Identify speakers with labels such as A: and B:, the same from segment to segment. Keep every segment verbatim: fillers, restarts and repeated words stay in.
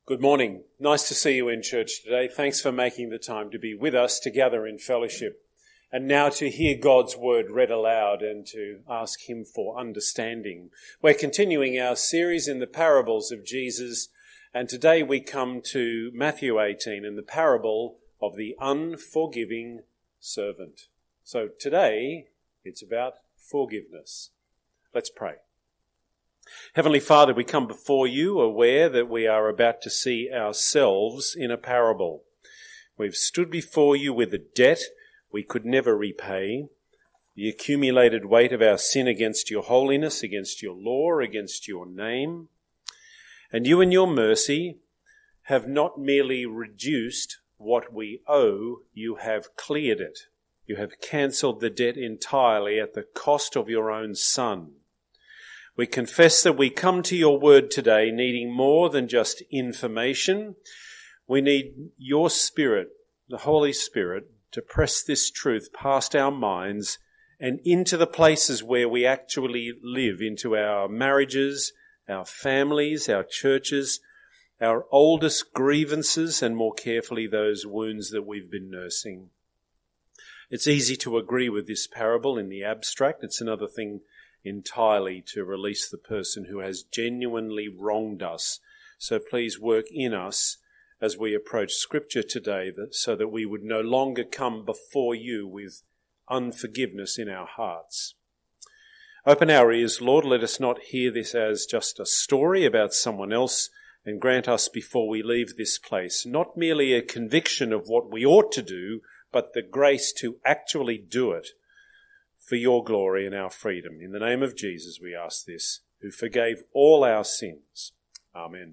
A: Good morning. Nice to see you in church today. Thanks for making the time to be with us, to gather in fellowship, and now to hear God's word read aloud and to ask him for understanding. We're continuing our series in the parables of Jesus, and today we come to Matthew eighteen and the parable of the unforgiving servant. So today it's about forgiveness. Let's pray. Heavenly Father, we come before you aware that we are about to see ourselves in a parable. We've stood before you with a debt we could never repay, the accumulated weight of our sin against your holiness, against your law, against your name. And you in your mercy have not merely reduced what we owe, you have cleared it. You have cancelled the debt entirely at the cost of your own Son. We confess that we come to your word today needing more than just information. We need your Spirit, the Holy Spirit, to press this truth past our minds and into the places where we actually live, into our marriages, our families, our churches, our oldest grievances, and more carefully those wounds that we've been nursing. It's easy to agree with this parable in the abstract. It's another thing entirely to release the person who has genuinely wronged us. So please work in us as we approach Scripture today, that, so that we would no longer come before you with unforgiveness in our hearts. Open our ears, Lord. Let us not hear this as just a story about someone else, and grant us before we leave this place not merely a conviction of what we ought to do, but the grace to actually do it for your glory and our freedom. In the name of Jesus we ask this, who forgave all our sins. Amen.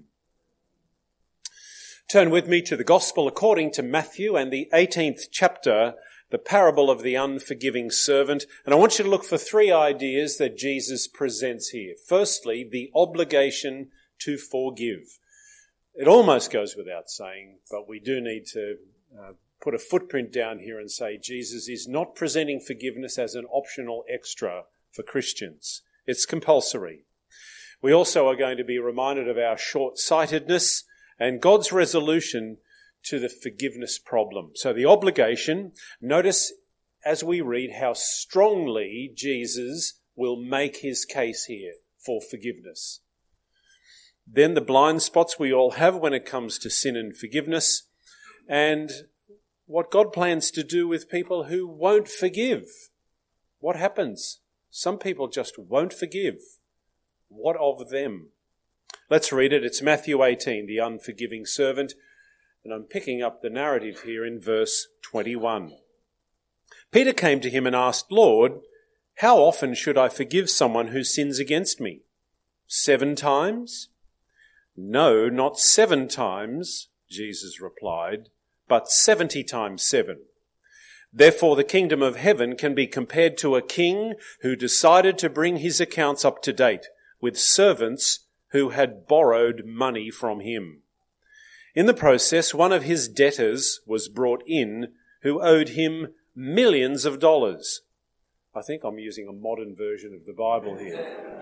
A: Turn with me to the Gospel according to Matthew and the eighteenth chapter, the parable of the unforgiving servant. And I want you to look for three ideas that Jesus presents here. Firstly, the obligation to forgive. It almost goes without saying, but we do need to uh, put a footprint down here and say Jesus is not presenting forgiveness as an optional extra for Christians. It's compulsory. We also are going to be reminded of our short-sightedness and God's resolution to the forgiveness problem. So the obligation, notice as we read how strongly Jesus will make his case here for forgiveness. Then the blind spots we all have when it comes to sin and forgiveness, and what God plans to do with people who won't forgive. What happens? Some people just won't forgive. What of them? Let's read it. It's Matthew eighteen, the unforgiving servant, and I'm picking up the narrative here in verse twenty-one. Peter came to him and asked, "Lord, how often should I forgive someone who sins against me? Seven times?" "No, not seven times," Jesus replied, "but seventy times seven. Therefore the kingdom of heaven can be compared to a king who decided to bring his accounts up to date with servants who had borrowed money from him. In the process, one of his debtors was brought in who owed him millions of dollars." I think I'm using a modern version of the Bible here.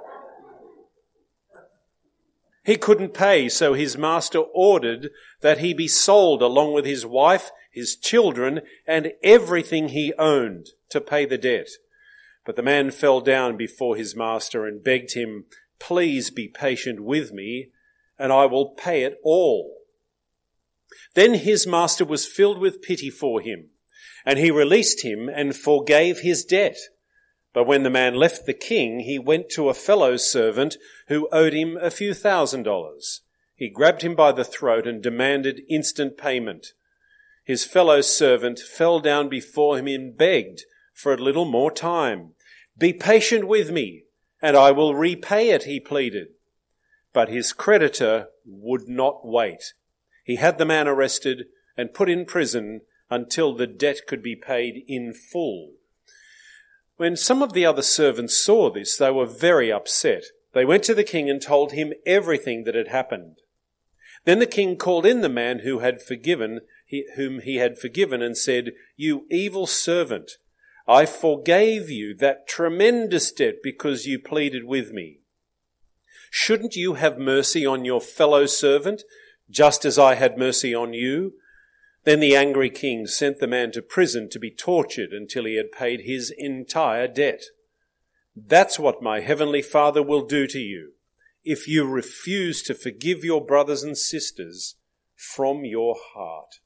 A: He couldn't pay, so his master ordered that he be sold along with his wife, his children, and everything he owned to pay the debt. But the man fell down before his master and begged him, "Please be patient with me, and I will pay it all." Then his master was filled with pity for him, and he released him and forgave his debt. But when the man left the king, he went to a fellow servant who owed him a few thousand dollars. He grabbed him by the throat and demanded instant payment. His fellow servant fell down before him and begged for a little more time. "Be patient with me, and I will repay it," he pleaded. But his creditor would not wait. He had the man arrested and put in prison until the debt could be paid in full. When some of the other servants saw this, they were very upset. They went to the king and told him everything that had happened. Then the king called in the man who had forgiven, whom he had forgiven, and said, "You evil servant, I forgave you that tremendous debt because you pleaded with me. Shouldn't you have mercy on your fellow servant, just as I had mercy on you." Then the angry king sent the man to prison to be tortured until he had paid his entire debt. That's what my heavenly Father will do to you if you refuse to forgive your brothers and sisters from your heart.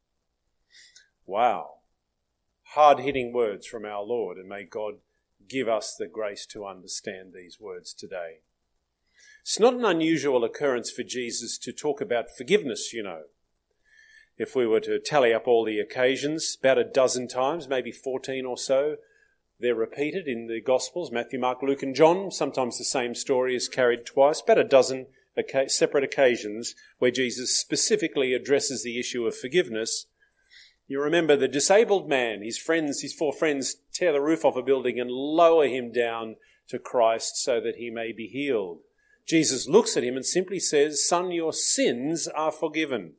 A: Wow. Hard-hitting words from our Lord, and may God give us the grace to understand these words today. It's not an unusual occurrence for Jesus to talk about forgiveness, you know. If we were to tally up all the occasions, about a dozen times, maybe fourteen or so, they're repeated in the Gospels, Matthew, Mark, Luke and John. Sometimes the same story is carried twice, about a dozen separate occasions where Jesus specifically addresses the issue of forgiveness. You remember the disabled man, his friends, his four friends tear the roof off a building and lower him down to Christ so that he may be healed. Jesus looks at him and simply says, "Son, your sins are forgiven."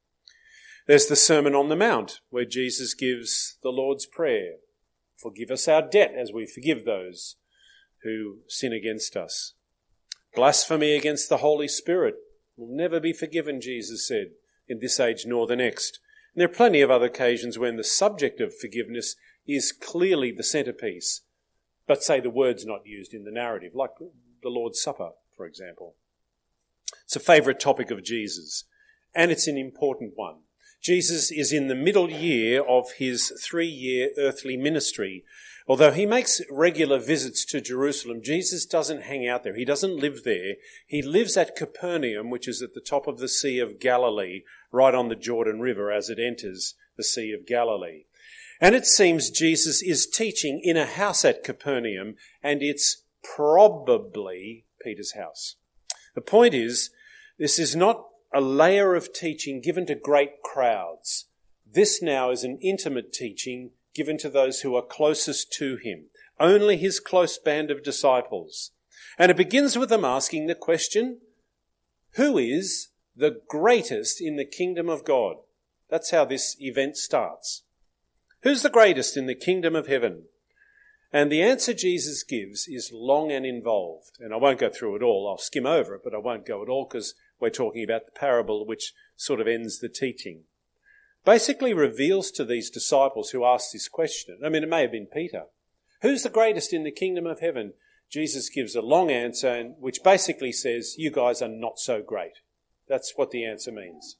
A: There's the Sermon on the Mount, where Jesus gives the Lord's Prayer. Forgive us our debt as we forgive those who sin against us. Blasphemy against the Holy Spirit will never be forgiven, Jesus said, in this age nor the next. And there are plenty of other occasions when the subject of forgiveness is clearly the centrepiece, but say the word's not used in the narrative, like the Lord's Supper, for example. It's a favourite topic of Jesus, and it's an important one. Jesus is in the middle year of his three-year earthly ministry. Although he makes regular visits to Jerusalem, Jesus doesn't hang out there. He doesn't live there. He lives at Capernaum, which is at the top of the Sea of Galilee, right on the Jordan River as it enters the Sea of Galilee. And it seems Jesus is teaching in a house at Capernaum, and it's probably Peter's house. The point is, this is not a layer of teaching given to great crowds. This now is an intimate teaching given to those who are closest to him, only his close band of disciples. And it begins with them asking the question, who is the greatest in the kingdom of God? That's how this event starts. Who's the greatest in the kingdom of heaven? And the answer Jesus gives is long and involved. And I won't go through it all. I'll skim over it, but I won't go at all because we're talking about the parable which sort of ends the teaching. Basically reveals to these disciples who asked this question, I mean, it may have been Peter, who's the greatest in the kingdom of heaven? Jesus gives a long answer which basically says, you guys are not so great. That's what the answer means.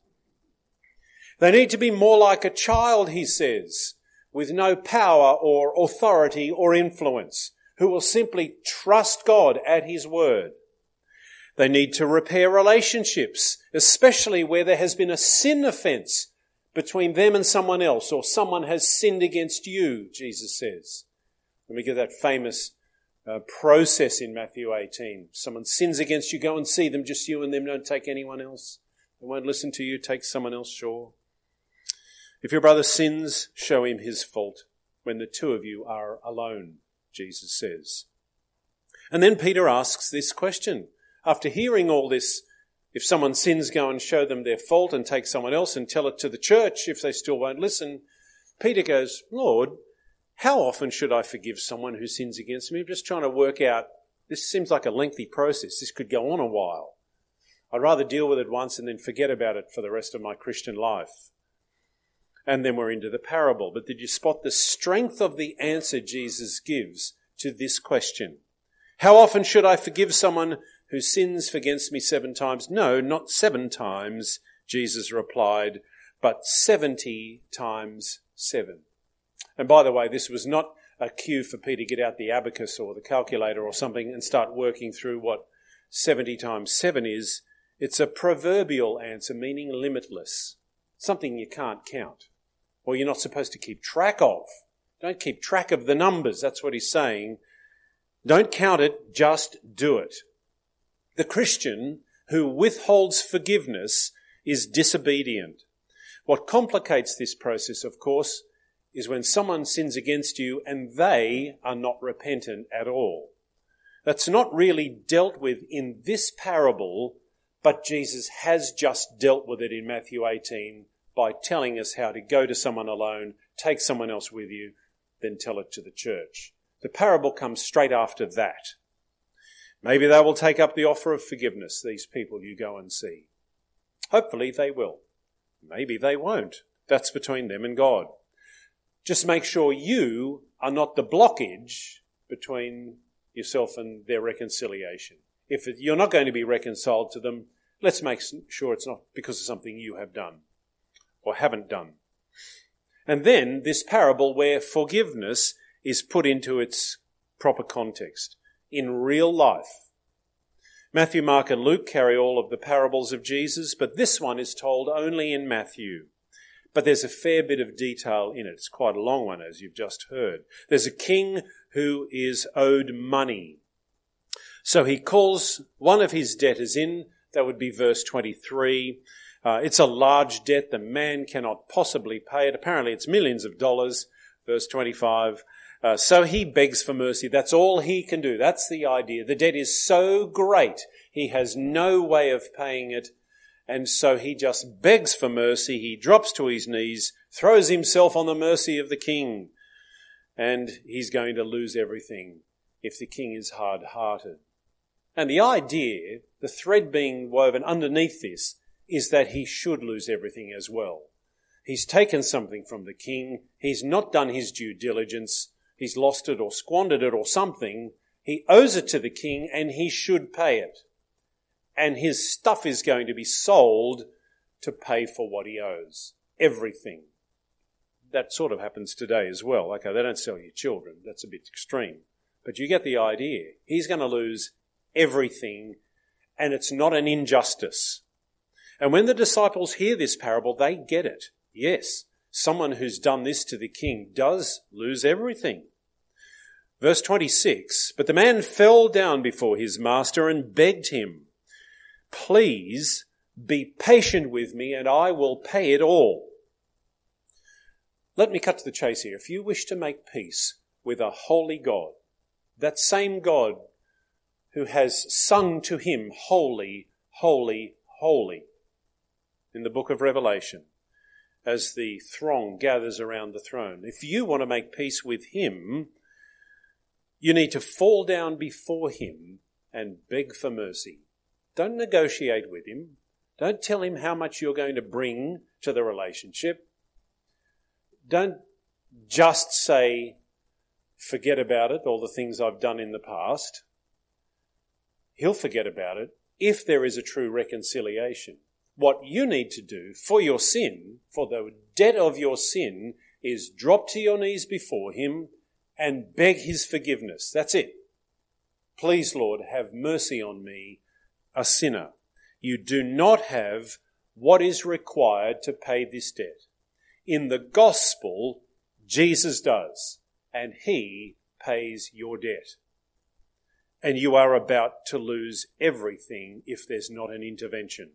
A: They need to be more like a child, he says, with no power or authority or influence, who will simply trust God at his word. They need to repair relationships, especially where there has been a sin offence between them and someone else, or someone has sinned against you, Jesus says. And we get that famous uh, process in Matthew eighteen. Someone sins against you, go and see them, just you and them, don't take anyone else. They won't listen to you, take someone else, sure. If your brother sins, show him his fault when the two of you are alone, Jesus says. And then Peter asks this question. After hearing all this, if someone sins, go and show them their fault and take someone else and tell it to the church if they still won't listen. Peter goes, Lord, how often should I forgive someone who sins against me? I'm just trying to work out, this seems like a lengthy process. This could go on a while. I'd rather deal with it once and then forget about it for the rest of my Christian life. And then we're into the parable. But did you spot the strength of the answer Jesus gives to this question? How often should I forgive someone who sins against me seven times? No, not seven times, Jesus replied, but seventy times seven. And by the way, this was not a cue for Peter to get out the abacus or the calculator or something and start working through what seventy times seven is. It's a proverbial answer, meaning limitless, something you can't count, or you're not supposed to keep track of. Don't keep track of the numbers, that's what he's saying. Don't count it, just do it. The Christian who withholds forgiveness is disobedient. What complicates this process, of course, is when someone sins against you and they are not repentant at all. That's not really dealt with in this parable, but Jesus has just dealt with it in Matthew eighteen by telling us how to go to someone alone, take someone else with you, then tell it to the church. The parable comes straight after that. Maybe they will take up the offer of forgiveness, these people you go and see. Hopefully they will. Maybe they won't. That's between them and God. Just make sure you are not the blockage between yourself and their reconciliation. If you're not going to be reconciled to them, let's make sure it's not because of something you have done or haven't done. And then this parable where forgiveness is put into its proper context in real life. Matthew, Mark and Luke carry all of the parables of Jesus, but this one is told only in Matthew. But there's a fair bit of detail in it. It's quite a long one, as you've just heard. There's a king who is owed money. So he calls one of his debtors in. That would be verse twenty-three. Uh, it's a large debt. The man cannot possibly pay it. Apparently it's millions of dollars. Verse twenty-five. Uh, so he begs for mercy. That's all he can do. That's the idea. The debt is so great, he has no way of paying it. And so he just begs for mercy. He drops to his knees, throws himself on the mercy of the king. And he's going to lose everything if the king is hard-hearted. And the idea, the thread being woven underneath this, is that he should lose everything as well. He's taken something from the king. He's not done his due diligence. He's lost it or squandered it or something. He owes it to the king and he should pay it. And his stuff is going to be sold to pay for what he owes. Everything. That sort of happens today as well. Okay, they don't sell you children. That's a bit extreme. But you get the idea. He's going to lose everything, and it's not an injustice. And when the disciples hear this parable, they get it. Yes, someone who's done this to the king does lose everything. Verse twenty-six, but the man fell down before his master and begged him, please be patient with me and I will pay it all. Let me cut to the chase here. If you wish to make peace with a holy God, that same God who has sung to him, holy, holy, holy, in the book of Revelation, as the throng gathers around the throne. If you want to make peace with him, you need to fall down before him and beg for mercy. Don't negotiate with him. Don't tell him how much you're going to bring to the relationship. Don't just say, forget about it, all the things I've done in the past. He'll forget about it if there is a true reconciliation. What you need to do for your sin, for the debt of your sin, is drop to your knees before him and beg his forgiveness. That's it. Please, Lord, have mercy on me, a sinner. You do not have what is required to pay this debt. In the gospel, Jesus does, and he pays your debt. And you are about to lose everything if there's not an intervention.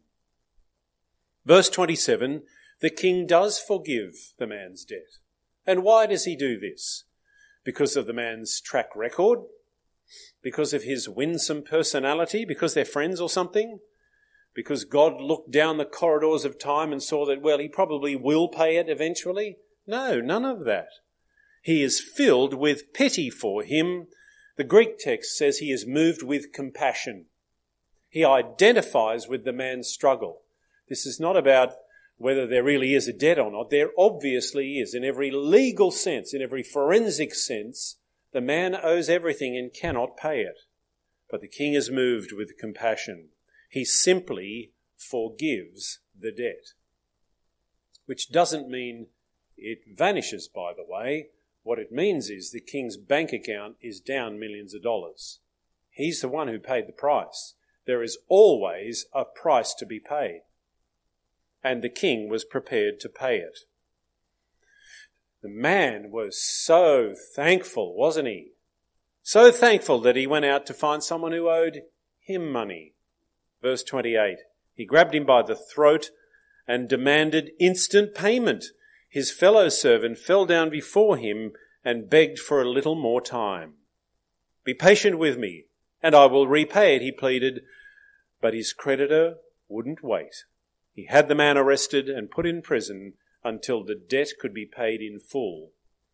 A: Verse twenty-seven, the king does forgive the man's debt. And why does he do this? Because of the man's track record? Because of his winsome personality? Because they're friends or something? Because God looked down the corridors of time and saw that, well, he probably will pay it eventually? No, none of that. He is filled with pity for him. The Greek text says he is moved with compassion. He identifies with the man's struggle. This is not about whether there really is a debt or not. There obviously is. In every legal sense, in every forensic sense, the man owes everything and cannot pay it. But the king is moved with compassion. He simply forgives the debt. Which doesn't mean it vanishes, by the way. What it means is the king's bank account is down millions of dollars. He's the one who paid the price. There is always a price to be paid. And the king was prepared to pay it. The man was so thankful, wasn't he? So thankful that he went out to find someone who owed him money. Verse twenty-eight, he grabbed him by the throat and demanded instant payment. His fellow servant fell down before him and begged for a little more time. Be patient with me, and I will repay it, he pleaded. But his creditor wouldn't wait. He had the man arrested and put in prison until the debt could be paid in full.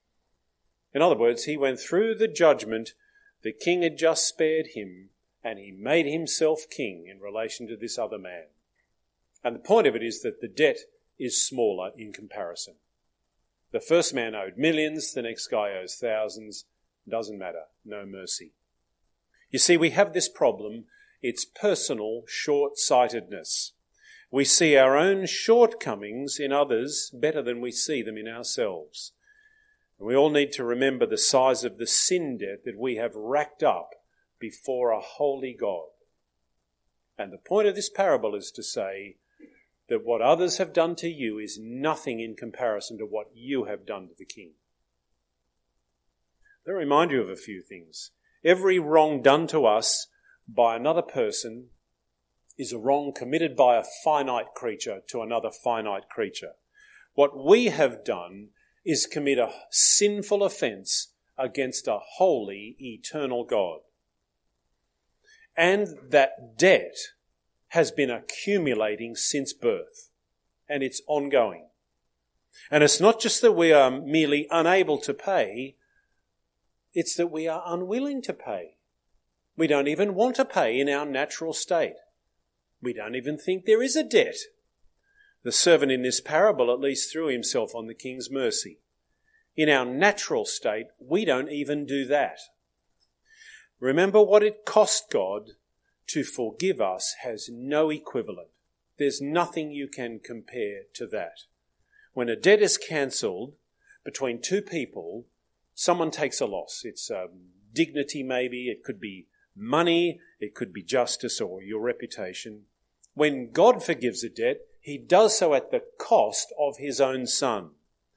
A: In other words, he went through the judgment the king had just spared him, and he made himself king in relation to this other man. And the point of it is that the debt is smaller in comparison. The first man owed millions, the next guy owes thousands. Doesn't matter, no mercy. You see, we have this problem. It's personal short-sightedness. We see our own shortcomings in others better than we see them in ourselves. And we all need to remember the size of the sin debt that we have racked up before a holy God. And the point of this parable is to say that what others have done to you is nothing in comparison to what you have done to the King. Let me remind you of a few things. Every wrong done to us by another person is a wrong committed by a finite creature to another finite creature. What we have done is commit a sinful offence against a holy, eternal God. And that debt has been accumulating since birth, and it's ongoing. And it's not just that we are merely unable to pay, it's that we are unwilling to pay. We don't even want to pay in our natural state. We don't even think there is a debt. The servant in this parable at least threw himself on the king's mercy. In our natural state, we don't even do that. Remember, what it cost God to forgive us has no equivalent. There's nothing you can compare to that. When a debt is cancelled between two people, someone takes a loss. It's um, dignity maybe, it could be money, it could be justice or your reputation. When God forgives a debt, he does so at the cost of his own Son.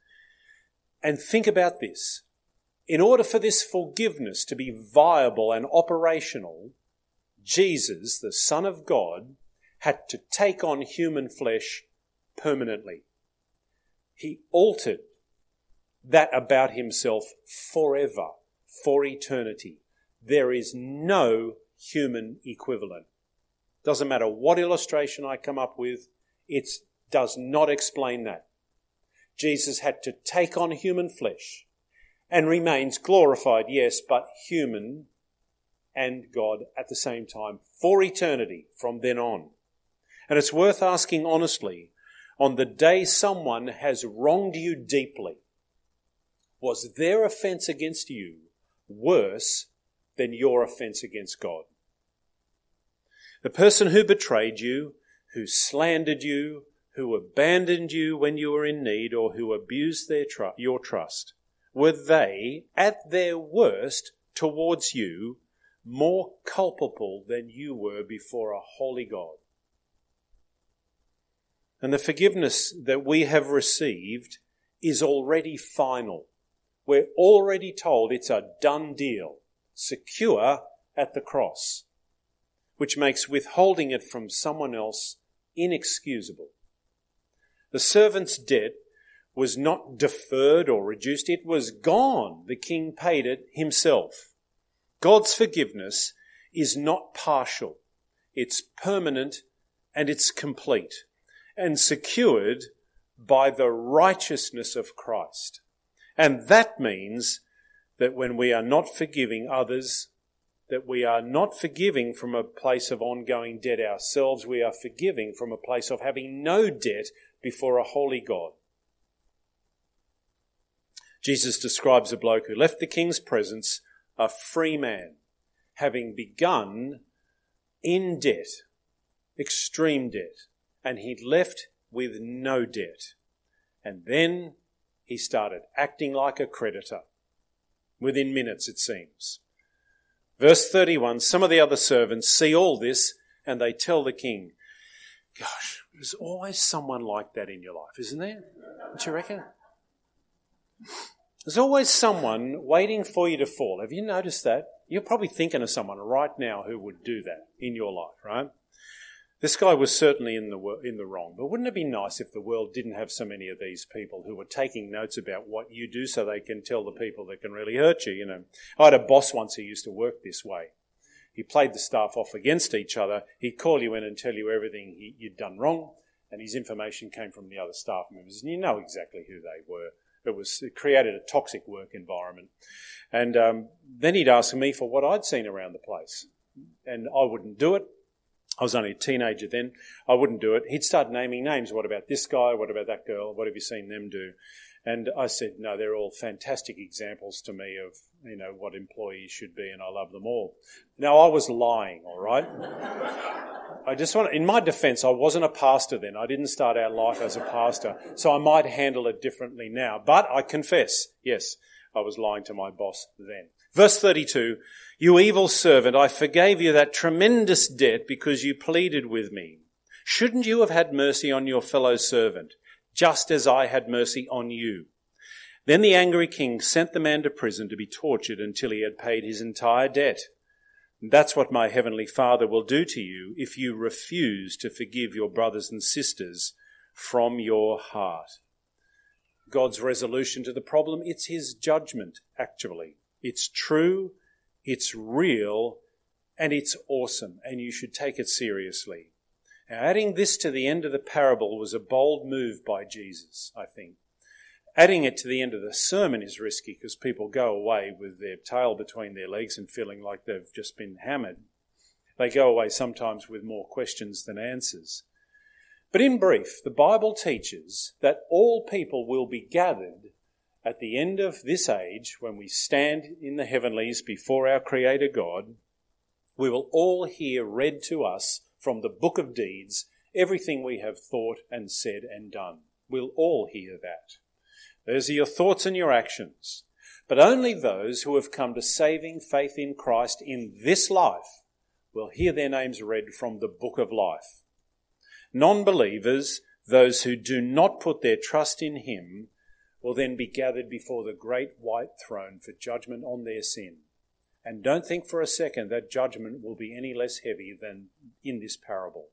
A: And think about this. In order for this forgiveness to be viable and operational, Jesus, the Son of God, had to take on human flesh permanently. He altered that about himself forever, for eternity. There is no human equivalent. Doesn't matter what illustration I come up with, it does not explain that. Jesus had to take on human flesh and remains glorified, yes, but human and God at the same time for eternity from then on. And it's worth asking honestly, on the day someone has wronged you deeply, was their offence against you worse than your offence against God? The person who betrayed you, who slandered you, who abandoned you when you were in need, or who abused their tr- your trust, were they, at their worst towards you, more culpable than you were before a holy God? And the forgiveness that we have received is already final. We're already told it's a done deal, secure at the cross, which makes withholding it from someone else inexcusable. The servant's debt was not deferred or reduced. It was gone. The king paid it himself. God's forgiveness is not partial. It's permanent and it's complete and secured by the righteousness of Christ. And that means that when we are not forgiving others, that we are not forgiving from a place of ongoing debt ourselves, we are forgiving from a place of having no debt before a holy God. Jesus describes a bloke who left the king's presence a free man, having begun in debt, extreme debt, and he'd left with no debt. And then he started acting like a creditor. Within minutes, it seems. Verse thirty-one, some of the other servants see all this and they tell the king, gosh, there's always someone like that in your life, isn't there? Don't you reckon? There's always someone waiting for you to fall. Have you noticed that? You're probably thinking of someone right now who would do that in your life, right? This guy was certainly in the in the wrong, but wouldn't it be nice if the world didn't have so many of these people who were taking notes about what you do so they can tell the people that can really hurt you, you know? I had a boss once who used to work this way. He played the staff off against each other. He'd call you in and tell you everything he, you'd done wrong, and his information came from the other staff members, and you know exactly who they were. It was it created a toxic work environment. And um, then he'd ask me for what I'd seen around the place, and I wouldn't do it. I was only a teenager then. I wouldn't do it. He'd start naming names. What about this guy? What about that girl? What have you seen them do? And I said, no, they're all fantastic examples to me of, you know, what employees should be, and I love them all. Now, I was lying, all right? I just want, in my defence, I wasn't a pastor then. I didn't start out life as a pastor, so I might handle it differently now. But I confess, yes, I was lying to my boss then. Verse thirty-two, you evil servant, I forgave you that tremendous debt because you pleaded with me. Shouldn't you have had mercy on your fellow servant, just as I had mercy on you? Then the angry king sent the man to prison to be tortured until he had paid his entire debt. That's what my heavenly Father will do to you if you refuse to forgive your brothers and sisters from your heart. God's resolution to the problem, it's his judgment, actually. It's true, it's real, and it's awesome, and you should take it seriously. Now, adding this to the end of the parable was a bold move by Jesus, I think. Adding it to the end of the sermon is risky because people go away with their tail between their legs and feeling like they've just been hammered. They go away sometimes with more questions than answers. But in brief, the Bible teaches that all people will be gathered at the end of this age, when we stand in the heavenlies before our Creator God. We will all hear read to us from the book of deeds everything we have thought and said and done. We'll all hear that. Those are your thoughts and your actions. But only those who have come to saving faith in Christ in this life will hear their names read from the book of life. Non-believers, those who do not put their trust in him, will then be gathered before the great white throne for judgment on their sin. And don't think for a second that judgment will be any less heavy than in this parable.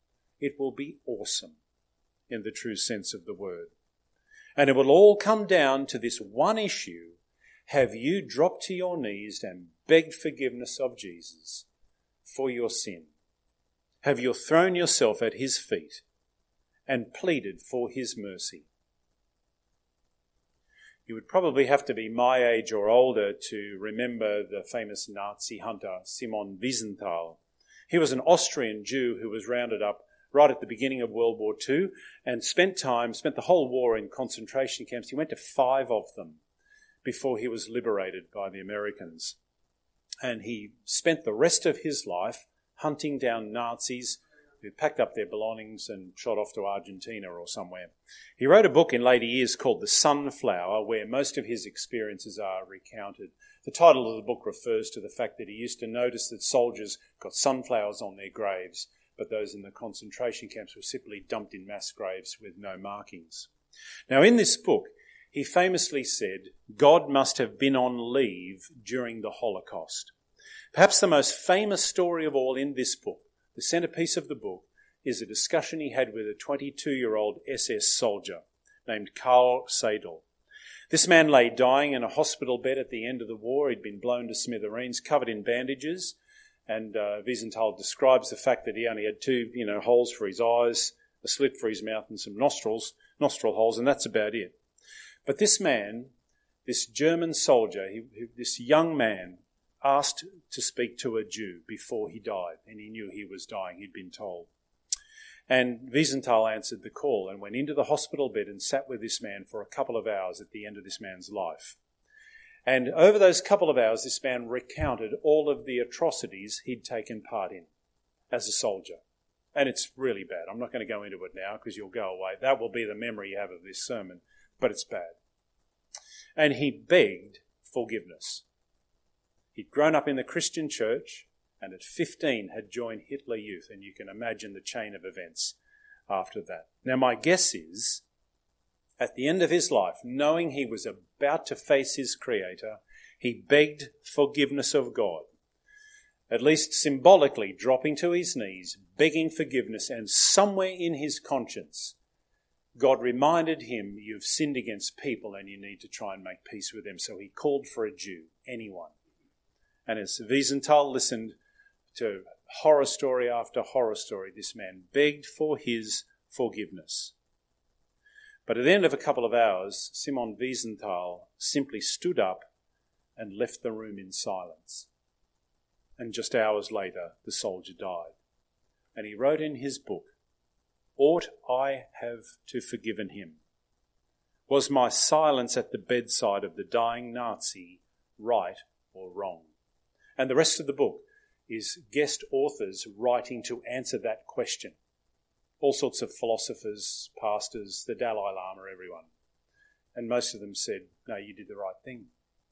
A: It will be awesome in the true sense of the word. And it will all come down to this one issue. Have you dropped to your knees and begged forgiveness of Jesus for your sin? Have you thrown yourself at his feet and pleaded for his mercy? You would probably have to be my age or older to remember the famous Nazi hunter, Simon Wiesenthal. He was an Austrian Jew who was rounded up right at the beginning of World War Two and spent time, spent the whole war in concentration camps. He went to five of them before he was liberated by the Americans. And he spent the rest of his life hunting down Nazis who packed up their belongings and shot off to Argentina or somewhere. He wrote a book in later years called The Sunflower, where most of his experiences are recounted. The title of the book refers to the fact that he used to notice that soldiers got sunflowers on their graves, but those in the concentration camps were simply dumped in mass graves with no markings. Now, in this book, he famously said, God must have been on leave during the Holocaust. Perhaps the most famous story of all in this book, the centerpiece of the book, is a discussion he had with a twenty-two-year-old S S soldier named Karl Seidel. This man lay dying in a hospital bed at the end of the war. He'd been blown to smithereens, covered in bandages, and uh, Wiesenthal describes the fact that he only had two, you know, holes for his eyes, a slit for his mouth, and some nostrils, nostril holes, and that's about it. But this man, this German soldier, he, this young man, asked to speak to a Jew before he died, and he knew he was dying, he'd been told. And Wiesenthal answered the call and went into the hospital bed and sat with this man for a couple of hours at the end of this man's life. And over those couple of hours, this man recounted all of the atrocities he'd taken part in as a soldier. And it's really bad. I'm not going to go into it now because you'll go away. That will be the memory you have of this sermon, but it's bad. And he begged forgiveness. He'd grown up in the Christian church and at fifteen had joined Hitler Youth, and you can imagine the chain of events after that. Now, my guess is, at the end of his life, knowing he was about to face his Creator, he begged forgiveness of God, at least symbolically dropping to his knees, begging forgiveness, and somewhere in his conscience, God reminded him, you've sinned against people and you need to try and make peace with them. So he called for a Jew, anyone. And as Wiesenthal listened to horror story after horror story, this man begged for his forgiveness. But at the end of a couple of hours, Simon Wiesenthal simply stood up and left the room in silence. And just hours later, the soldier died. And he wrote in his book, "Ought I have to forgiven him? Was my silence at the bedside of the dying Nazi right or wrong?" And the rest of the book is guest authors writing to answer that question. All sorts of philosophers, pastors, the Dalai Lama, everyone. And most of them said, no, you did the right thing.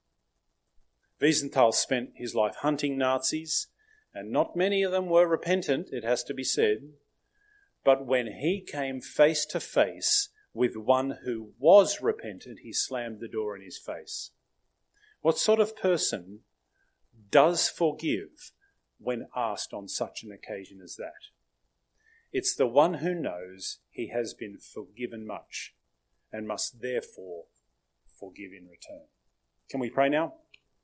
A: Wiesenthal spent his life hunting Nazis, and not many of them were repentant, it has to be said. But when he came face to face with one who was repentant, he slammed the door in his face. What sort of person does forgive when asked on such an occasion as that? It's the one who knows he has been forgiven much and must therefore forgive in return. Can we pray now?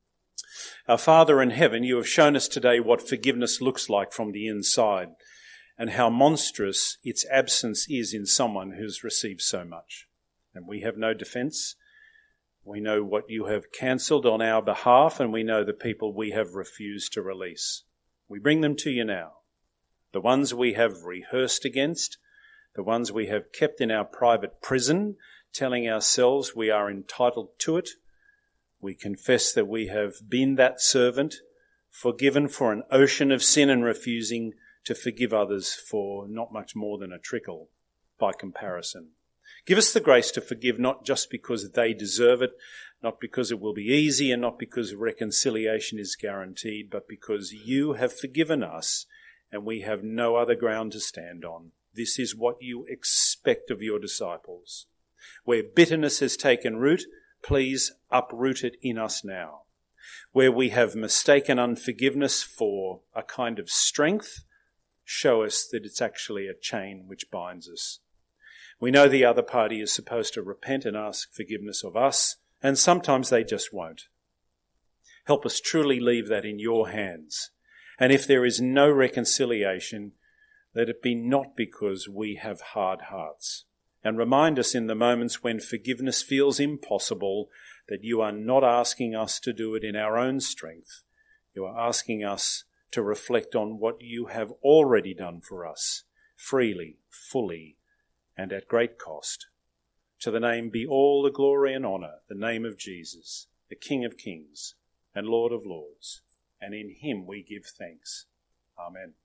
A: Our Father in heaven, you have shown us today what forgiveness looks like from the inside and how monstrous its absence is in someone who's received so much. And we have no defence. We know what you have cancelled on our behalf, and we know the people we have refused to release. We bring them to you now. The ones we have rehearsed against, the ones we have kept in our private prison, telling ourselves we are entitled to it. We confess that we have been that servant, forgiven for an ocean of sin and refusing to forgive others for not much more than a trickle by comparison. Give us the grace to forgive not just because they deserve it, not because it will be easy and not because reconciliation is guaranteed, but because you have forgiven us and we have no other ground to stand on. This is what you expect of your disciples. Where bitterness has taken root, please uproot it in us now. Where we have mistaken unforgiveness for a kind of strength, show us that it's actually a chain which binds us. We know the other party is supposed to repent and ask forgiveness of us, and sometimes they just won't. Help us truly leave that in your hands. And if there is no reconciliation, let it be not because we have hard hearts. And remind us in the moments when forgiveness feels impossible that you are not asking us to do it in our own strength. You are asking us to reflect on what you have already done for us, freely, fully, and at great cost. To the name be all the glory and honour, the name of Jesus, the King of kings and Lord of lords, and in him we give thanks. Amen.